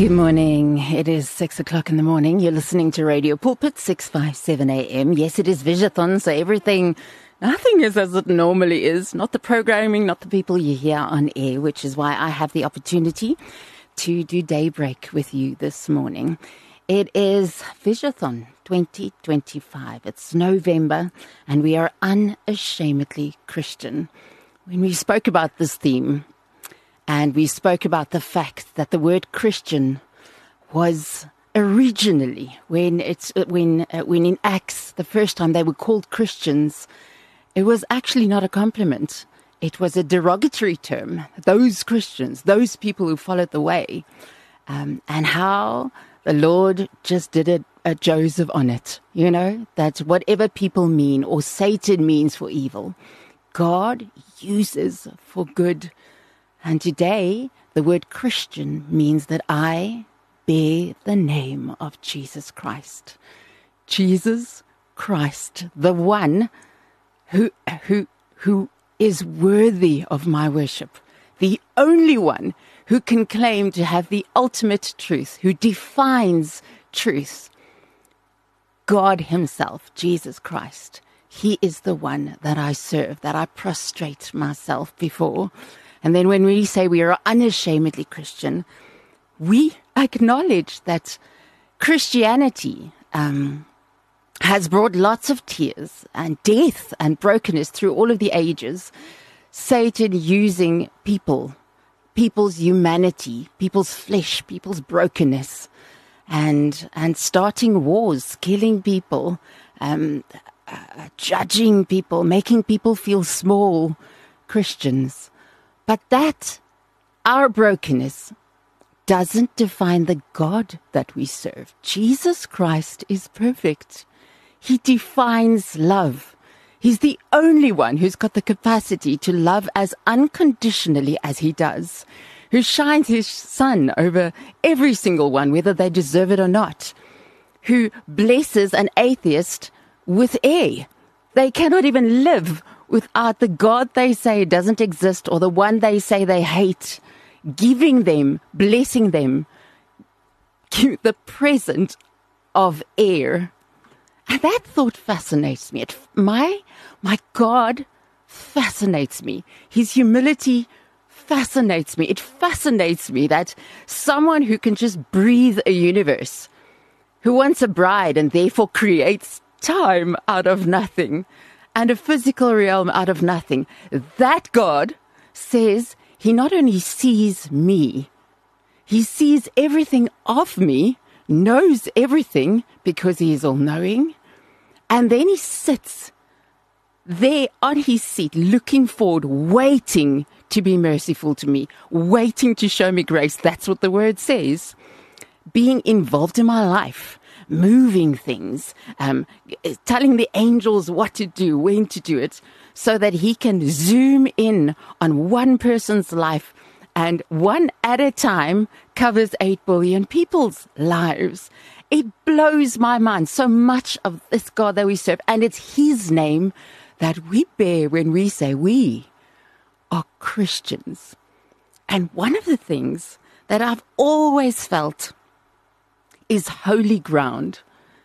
Good morning. It is 6 o'clock in the morning. You're listening to Radio Pulpit, 657 AM. Yes, it is Visathon, so nothing is as it normally is. Not the programming, not the people you hear on air, which is why I have the opportunity to do Daybreak with you this morning. It is Visathon 2025. It's November, and we are unashamedly Christian. When we spoke about this theme, and we spoke about the fact that the word Christian was originally, when in Acts, the first time they were called Christians, it was actually not a compliment. It was a derogatory term. Those Christians, those people who followed the way, and how the Lord just did a Joseph on it. You know, that whatever people mean or Satan means for evil, God uses for good. And today, the word Christian means that I bear the name of Jesus Christ. Jesus Christ, the one who is worthy of my worship, the only one who can claim to have the ultimate truth, who defines truth. God himself, Jesus Christ, he is the one that I serve, that I prostrate myself before. And then when we say we are unashamedly Christian, we acknowledge that Christianity has brought lots of tears and death and brokenness through all of the ages. Satan using people's humanity, people's flesh, people's brokenness, and starting wars, killing people, judging people, making people feel small, Christians. But that, our brokenness, doesn't define the God that we serve. Jesus Christ is perfect. He defines love. He's the only one who's got the capacity to love as unconditionally as he does, who shines his sun over every single one, whether they deserve it or not, who blesses an atheist with air. They cannot even live without the God they say doesn't exist or the one they say they hate, giving them, blessing them, the present of air. And that thought fascinates me. My God fascinates me. His humility fascinates me. It fascinates me that someone who can just breathe a universe, who wants a bride and therefore creates time out of nothing, and a physical realm out of nothing. That God says he not only sees me, he sees everything of me, knows everything because he is all-knowing, and then he sits there on his seat, looking forward, waiting to be merciful to me, waiting to show me grace. That's what the word says. Being involved in my life, moving things, telling the angels what to do, when to do it, so that he can zoom in on one person's life and one at a time covers 8 billion people's lives. It blows my mind, so much of this God that we serve, and it's his name that we bear when we say we are Christians. And one of the things that I've always felt is holy ground,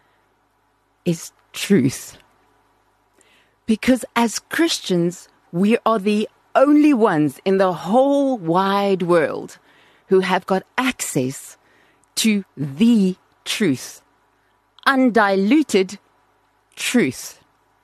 is truth. Because as Christians, we are the only ones in the whole wide world who have got access to the truth, undiluted truth.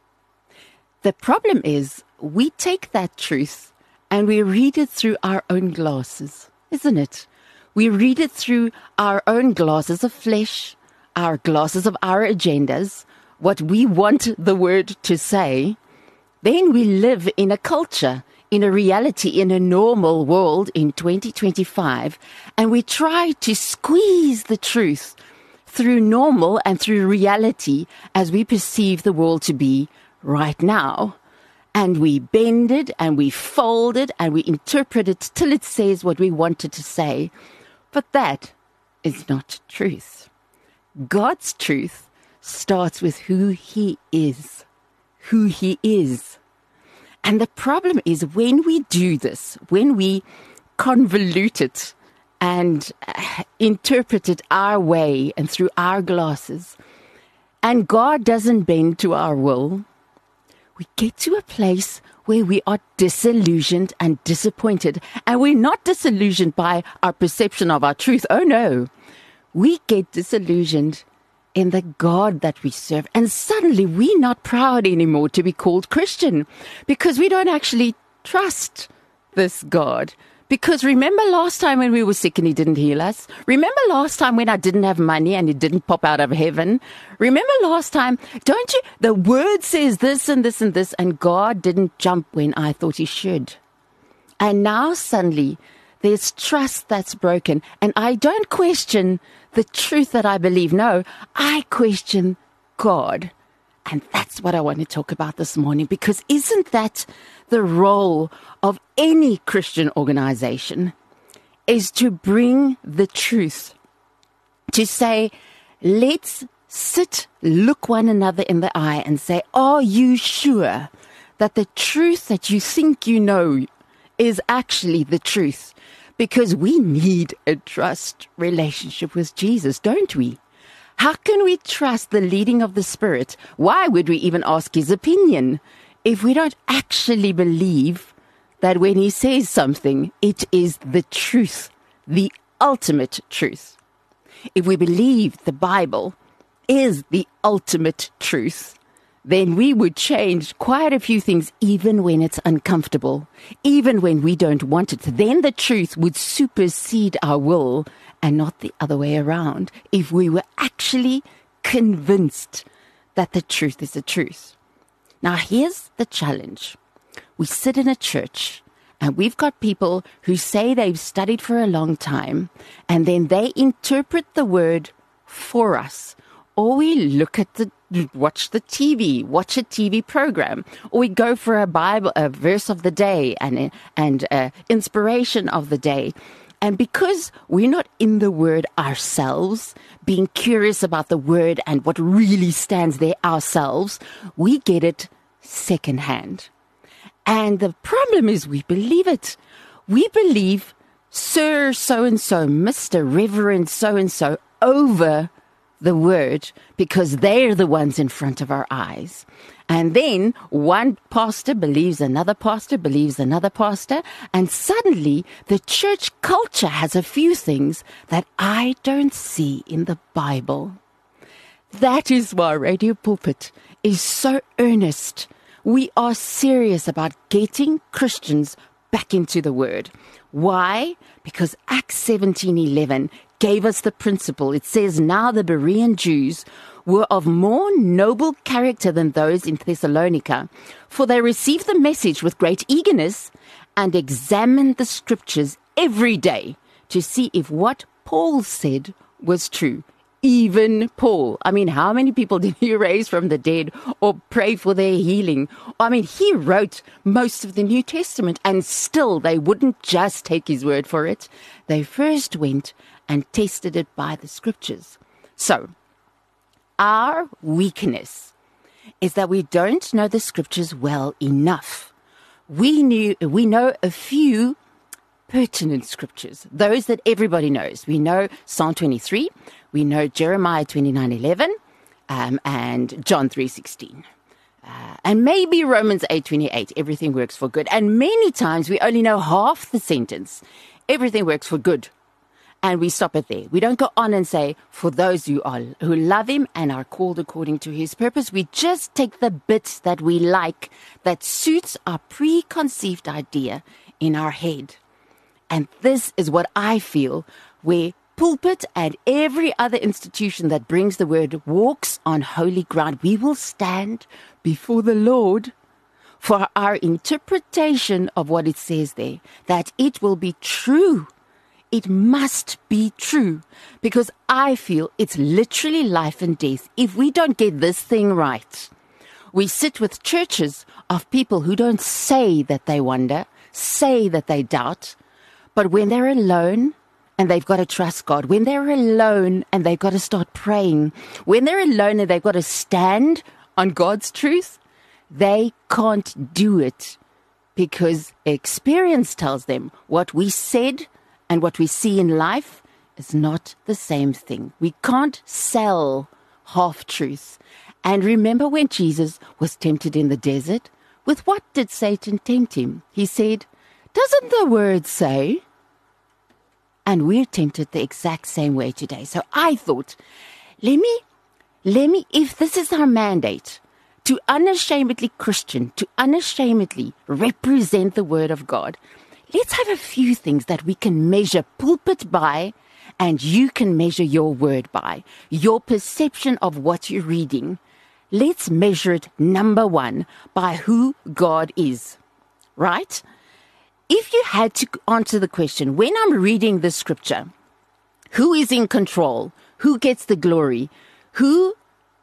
The problem is we take that truth and we read it through our own glasses, isn't it? We read it through our own glasses of flesh, our glasses of our agendas, what we want the word to say. Then we live in a culture, in a reality, in a normal world in 2025, and we try to squeeze the truth through normal and through reality as we perceive the world to be right now. And we bend it and we fold it and we interpret it till it says what we want it to say. But that is not truth. God's truth starts with who he is. Who he is. And the problem is when we do this, when we convolute it and interpret it our way and through our glasses, and God doesn't bend to our will, we get to a place where we are disillusioned and disappointed. And we're not disillusioned by our perception of our truth. Oh no. We get disillusioned in the God that we serve. And suddenly we're not proud anymore to be called Christian, because we don't actually trust this God. Because remember last time when we were sick and he didn't heal us? Remember last time when I didn't have money and it didn't pop out of heaven? Remember last time, don't you? The word says this and this and this, and God didn't jump when I thought he should. And now suddenly there's trust that's broken. And I don't question the truth that I believe. No, I question God. And that's what I want to talk about this morning, because isn't that the role of any Christian organization, is to bring the truth, to say, let's sit, look one another in the eye and say, are you sure that the truth that you think you know is actually the truth? Because we need a trust relationship with Jesus, don't we? How can we trust the leading of the Spirit? Why would we even ask his opinion if we don't actually believe that when he says something, it is the truth, the ultimate truth? If we believe the Bible is the ultimate truth, then we would change quite a few things, even when it's uncomfortable, even when we don't want it. Then the truth would supersede our will, and not the other way around, if we were actually convinced that the truth is the truth. Now, here's the challenge. We sit in a church, and we've got people who say they've studied for a long time, and then they interpret the word for us. Or we watch the TV, watch a TV program, or we go for a verse of the day and inspiration of the day. And because we're not in the word ourselves, being curious about the word and what really stands there ourselves, we get it secondhand. And the problem is we believe it. We believe Sir so-and-so, Mr. Reverend so-and-so over the word, because they're the ones in front of our eyes. And then one pastor believes another pastor believes another pastor, and suddenly the church culture has a few things that I don't see in the Bible. That is why Radio Pulpit is so earnest. We are serious about getting Christians back into the word. Why? Because Acts 17:11 gave us the principle. It says, now the Berean Jews were of more noble character than those in Thessalonica, for they received the message with great eagerness and examined the scriptures every day to see if what Paul said was true. Even Paul. I mean, how many people did he raise from the dead or pray for their healing? I mean, he wrote most of the New Testament, and still they wouldn't just take his word for it. They first went and tested it by the scriptures. So, our weakness is that we don't know the scriptures well enough. We know a few pertinent scriptures, those that everybody knows. We know Psalm 23, we know Jeremiah 29:11, and John 3:16. And maybe Romans 8:28, everything works for good. And many times we only know half the sentence, everything works for good. And we stop it there. We don't go on and say, for those who love him and are called according to his purpose. We just take the bits that we like, that suits our preconceived idea in our head. And this is what I feel, where Pulpit and every other institution that brings the word walks on holy ground. We will stand before the Lord for our interpretation of what it says there, that it will be true. It must be true, because I feel it's literally life and death if we don't get this thing right. We sit with churches of people who don't say that they wonder, say that they doubt, but when they're alone and they've got to trust God, when they're alone and they've got to start praying, when they're alone and they've got to stand on God's truth, they can't do it, because experience tells them what we said and what we see in life is not the same thing. We can't sell half-truths. And remember when Jesus was tempted in the desert? With what did Satan tempt him? He said, "Doesn't the word say?" And we're tempted the exact same way today. So I thought, let me, if this is our mandate, to unashamedly Christian, to unashamedly represent the word of God, let's have a few things that we can measure pulpit by, and you can measure your word by, your perception of what you're reading. Let's measure it, number one, by who God is, right? If you had to answer the question, when I'm reading the scripture, who is in control? Who gets the glory? Who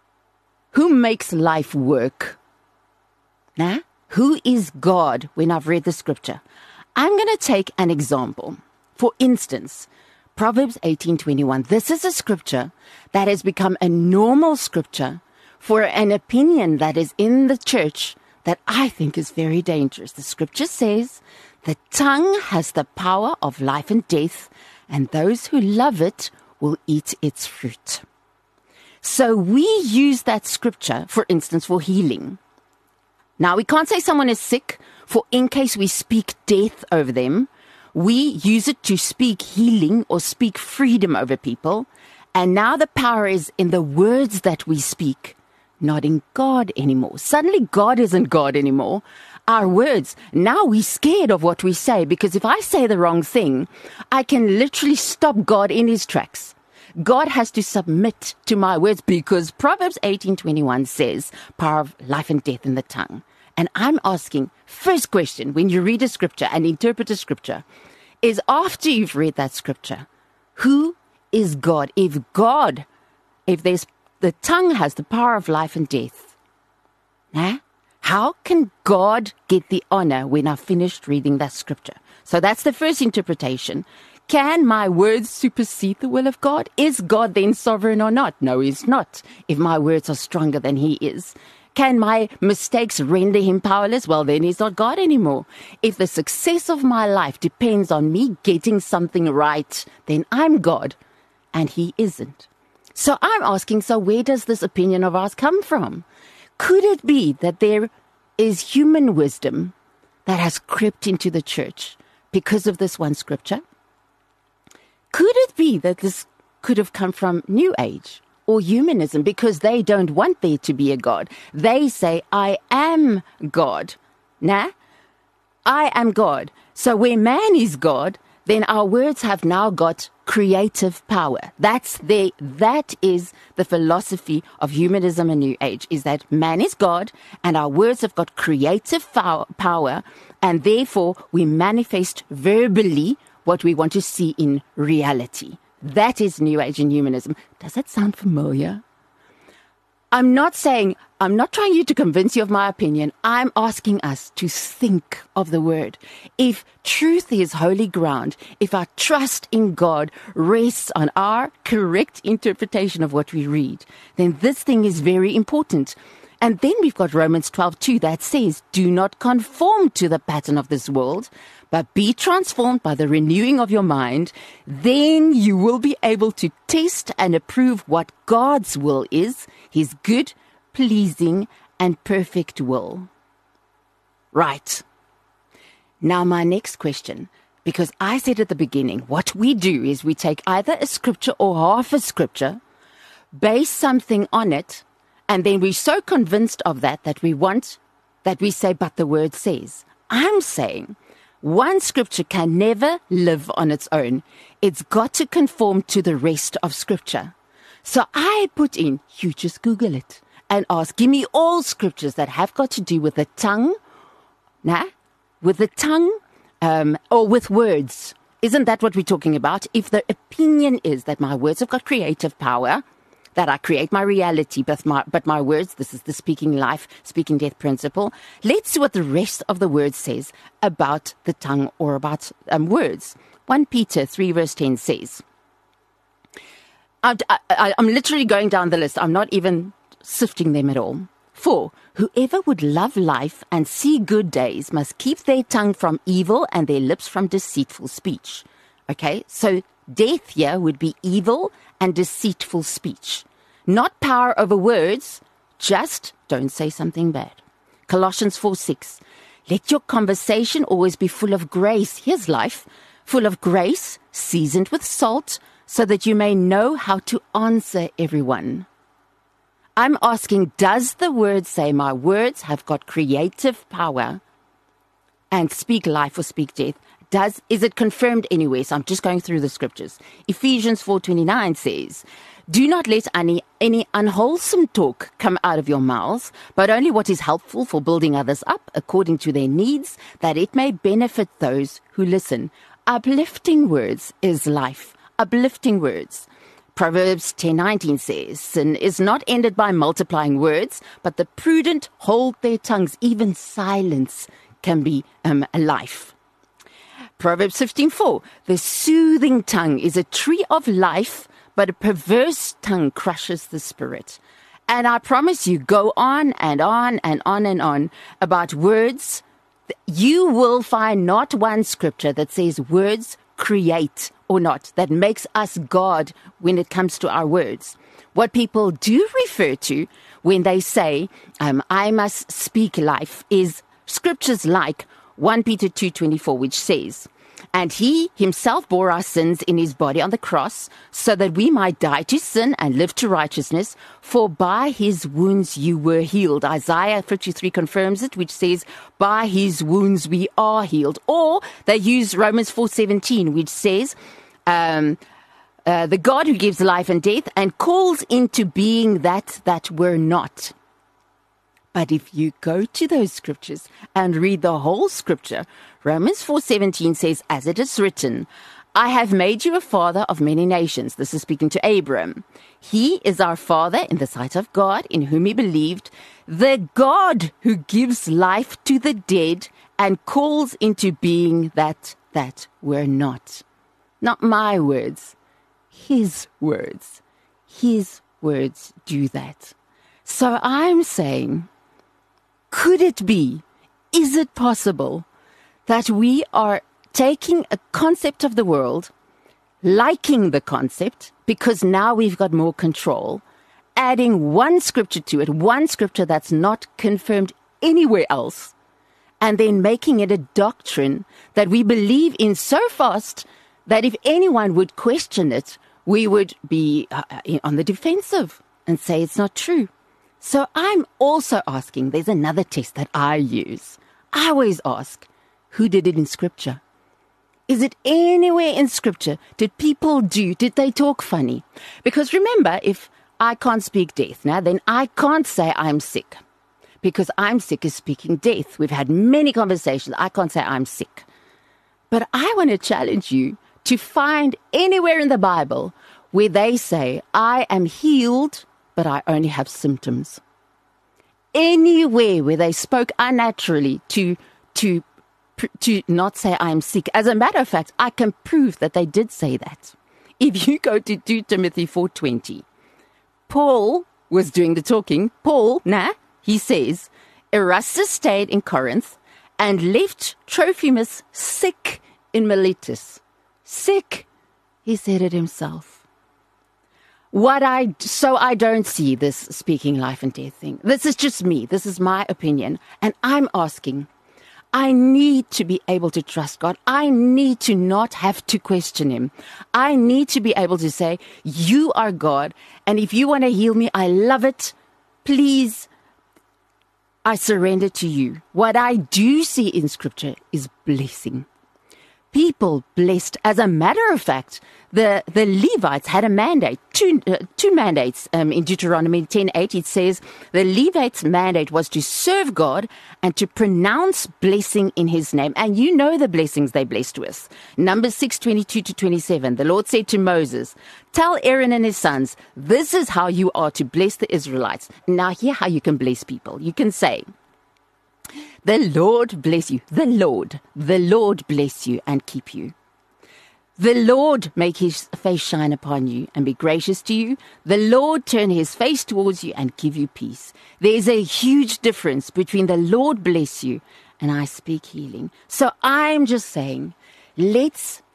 makes life work? Nah? Who is God when I've read the scripture? I'm going to take an example. For instance, Proverbs 18:21. This is a scripture that has become a normal scripture for an opinion that is in the church that I think is very dangerous. The scripture says, "The tongue has the power of life and death, and those who love it will eat its fruit." So we use that scripture, for instance, for healing. Now, we can't say someone is sick, for in case we speak death over them, we use it to speak healing or speak freedom over people. And now the power is in the words that we speak, not in God anymore. Suddenly God isn't God anymore. Our words, now we're scared of what we say, because if I say the wrong thing, I can literally stop God in his tracks. God has to submit to my words, because Proverbs 18:21 says, power of life and death in the tongue. And I'm asking, first question, when you read a scripture and interpret a scripture, is after you've read that scripture, who is God? If the tongue has the power of life and death, how can God get the honor when I've finished reading that scripture? So that's the first interpretation. Can my words supersede the will of God? Is God then sovereign or not? No, he's not, if my words are stronger than he is. Can my mistakes render him powerless? Well, then he's not God anymore. If the success of my life depends on me getting something right, then I'm God, and he isn't. So I'm asking, so where does this opinion of ours come from? Could it be that there is human wisdom that has crept into the church because of this one scripture? Could it be that this could have come from New Age or humanism, because they don't want there to be a God? They say, I am God. I am God. So where man is God, then our words have now got creative power. That is the philosophy of humanism and New Age, is that man is God and our words have got creative power, and therefore we manifest verbally what we want to see in reality. That is New Age and humanism. Does that sound familiar? I'm not trying you to convince you of my opinion. I'm asking us to think of the word. If truth is holy ground, if our trust in God rests on our correct interpretation of what we read, then this thing is very important. And then we've got Romans 12:2 that says, do not conform to the pattern of this world, but be transformed by the renewing of your mind. Then you will be able to test and approve what God's will is, his good, pleasing, and perfect will. Right. Now my next question, because I said at the beginning, what we do is we take either a scripture or half a scripture, base something on it, and then we're so convinced of that we say, but the word says. I'm saying one scripture can never live on its own. It's got to conform to the rest of scripture. So I put in, you just Google it and ask, give me all scriptures that have got to do with the tongue, or with words. Isn't that what we're talking about? If the opinion is that my words have got creative power, that I create my reality, but my words, this is the speaking life, speaking death principle. Let's see what the rest of the word says about the tongue or about words. 1 Peter 3 verse 10 says, I'm literally going down the list. I'm not even sifting them at all. For whoever would love life and see good days must keep their tongue from evil and their lips from deceitful speech. Okay, so death here would be evil and deceitful speech. Not power over words, just don't say something bad. Colossians 4:6. Let your conversation always be full of grace. Here's life. Full of grace, seasoned with salt, so that you may know how to answer everyone. I'm asking, does the word say my words have got creative power and speak life or speak death? Is it confirmed anywhere? So I'm just going through the scriptures. Ephesians 4:29 says, do not let any unwholesome talk come out of your mouths, but only what is helpful for building others up according to their needs, that it may benefit those who listen. Uplifting words is life. Uplifting words. Proverbs 10:19 says, sin is not ended by multiplying words, but the prudent hold their tongues. Even silence can be a life. Proverbs 15:4, the soothing tongue is a tree of life, but a perverse tongue crushes the spirit. And I promise you, go on and on and on and on about words. You will find not one scripture that says words create or not, that makes us God when it comes to our words. What people do refer to when they say, I must speak life, is scriptures like 1 Peter 2:24, which says, and he himself bore our sins in his body on the cross, so that we might die to sin and live to righteousness, for by his wounds you were healed. Isaiah 53 confirms it, which says, by his wounds we are healed. Or they use Romans 4:17, which says, the God who gives life and death and calls into being that were not. But if you go to those scriptures and read the whole scripture, Romans 4:17 says, as it is written, I have made you a father of many nations. This is speaking to Abram. He is our father in the sight of God, in whom he believed, the God who gives life to the dead and calls into being that were not. Not my words, his words. His words do that. So I'm saying, could it be, is it possible that we are taking a concept of the world, liking the concept, because now we've got more control, adding one scripture to it, one scripture that's not confirmed anywhere else, and then making it a doctrine that we believe in so fast that if anyone would question it, we would be on the defensive and say it's not true. So I'm also asking, there's another test that I use. I always ask, who did it in Scripture? Is it anywhere in Scripture? Did they talk funny? Because remember, if I can't speak death now, then I can't say I'm sick. Because I'm sick is speaking death. We've had many conversations. I can't say I'm sick. But I want to challenge you to find anywhere in the Bible where they say, I am healed, but I only have symptoms. Anywhere where they spoke unnaturally to not say I'm sick. As a matter of fact, I can prove that they did say that. If you go to 2 Timothy 4:20, Paul was doing the talking. He says, Erastus stayed in Corinth and left Trophimus sick in Miletus. Sick, he said it himself. So I don't see this speaking life and death thing. This is just me. This is my opinion. And I'm asking, I need to be able to trust God. I need to not have to question him. I need to be able to say, you are God. And if you want to heal me, I love it. Please, I surrender to you. What I do see in Scripture is blessing. People blessed. As a matter of fact, the Levites had a mandate, two mandates. In Deuteronomy 10:8, it says the Levites' mandate was to serve God and to pronounce blessing in his name. And you know the blessings they blessed with. Numbers 6:22-27, the Lord said to Moses, tell Aaron and his sons, this is how you are to bless the Israelites. Now hear how you can bless people. You can say, the Lord bless you. The Lord bless you and keep you. The Lord make his face shine upon you and be gracious to you. The Lord turn his face towards you and give you peace. There's a huge difference between the Lord bless you and I speak healing. So I'm just saying, let's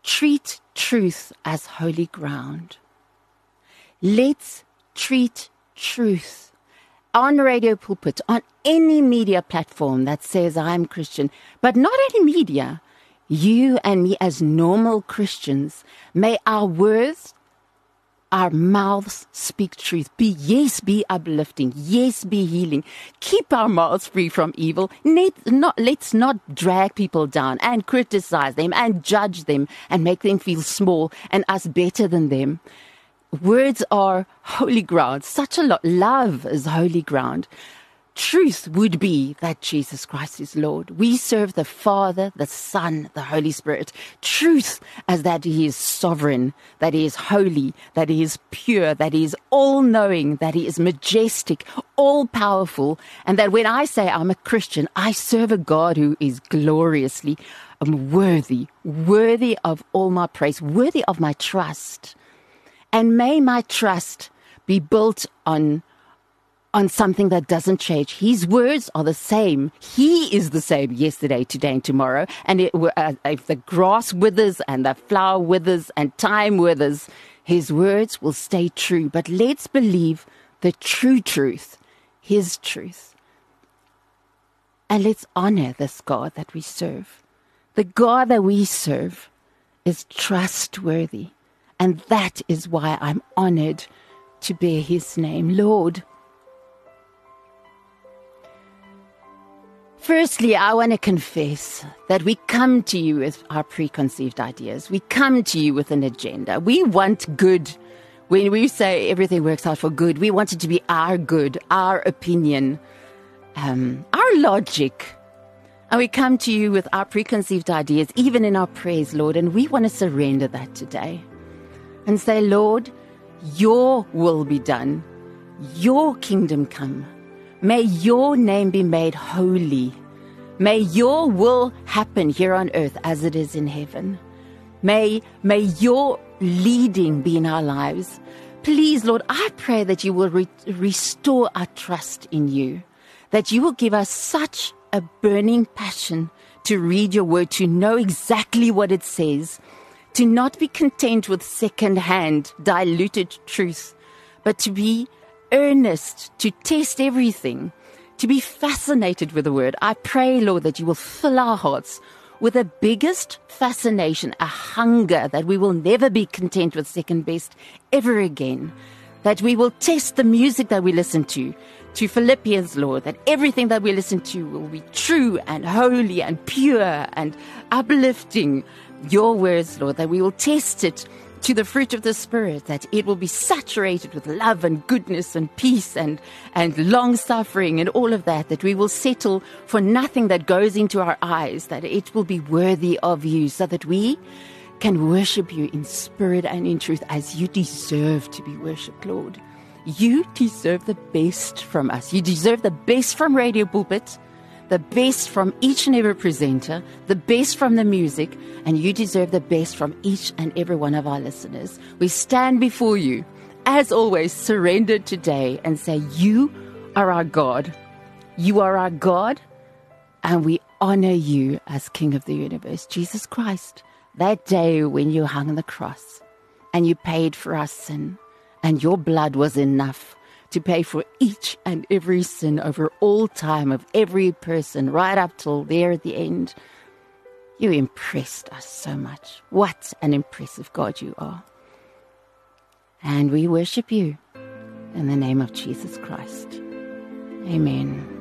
treat truth as holy ground. Let's treat truth on Radio Pulpit, on any media platform that says I'm Christian, but not any media. You and me as normal Christians, may our words, our mouths speak truth. Be uplifting. Yes, be healing. Keep our mouths free from evil. Let's not drag people down and criticize them and judge them and make them feel small and us better than them. Words are holy ground. Such a lot. Love is holy ground. Truth would be that Jesus Christ is Lord. We serve the Father, the Son, the Holy Spirit. Truth as that He is sovereign, that He is holy, that He is pure, that He is all-knowing, that He is majestic, all-powerful, and that when I say I'm a Christian, I serve a God who is gloriously worthy of all my praise, worthy of my trust. And may my trust be built on something that doesn't change. His words are the same. He is the same yesterday, today, and tomorrow. And if the grass withers and the flower withers and time withers, His words will stay true. But let's believe the true truth, His truth. And let's honor this God that we serve. The God that we serve is trustworthy. And that is why I'm honored to bear His name, Lord. Firstly, I want to confess that we come to you with our preconceived ideas. We come to you with an agenda. We want good. When we say everything works out for good, we want it to be our good, our opinion, our logic. And we come to you with our preconceived ideas, even in our prayers, Lord, and we want to surrender that today. And say, Lord, your will be done. Your kingdom come. May your name be made holy. May your will happen here on earth as it is in heaven. May your leading be in our lives. Please, Lord, I pray that you will restore our trust in you. That you will give us such a burning passion to read your word, to know exactly what it says. To not be content with second-hand, diluted truth, but to be earnest, to test everything, to be fascinated with the word. I pray, Lord, that you will fill our hearts with the biggest fascination, a hunger that we will never be content with second best ever again. That we will test the music that we listen to Philippians, Lord, that everything that we listen to will be true and holy and pure and uplifting. Your words, Lord, that we will test it to the fruit of the Spirit, that it will be saturated with love and goodness and peace and long-suffering and all of that, that we will settle for nothing that goes into our eyes, that it will be worthy of you, so that we can worship you in spirit and in truth as you deserve to be worshipped, Lord. You deserve the best from us. You deserve the best from Radio Pulpit, the best from each and every presenter, the best from the music, and you deserve the best from each and every one of our listeners. We stand before you, as always, surrendered today and say, you are our God. You are our God, and we honor you as King of the universe, Jesus Christ. That day when you hung on the cross and you paid for our sin, and your blood was enough to pay for each and every sin over all time of every person, right up till there at the end. You impressed us so much. What an impressive God you are. And we worship you in the name of Jesus Christ. Amen.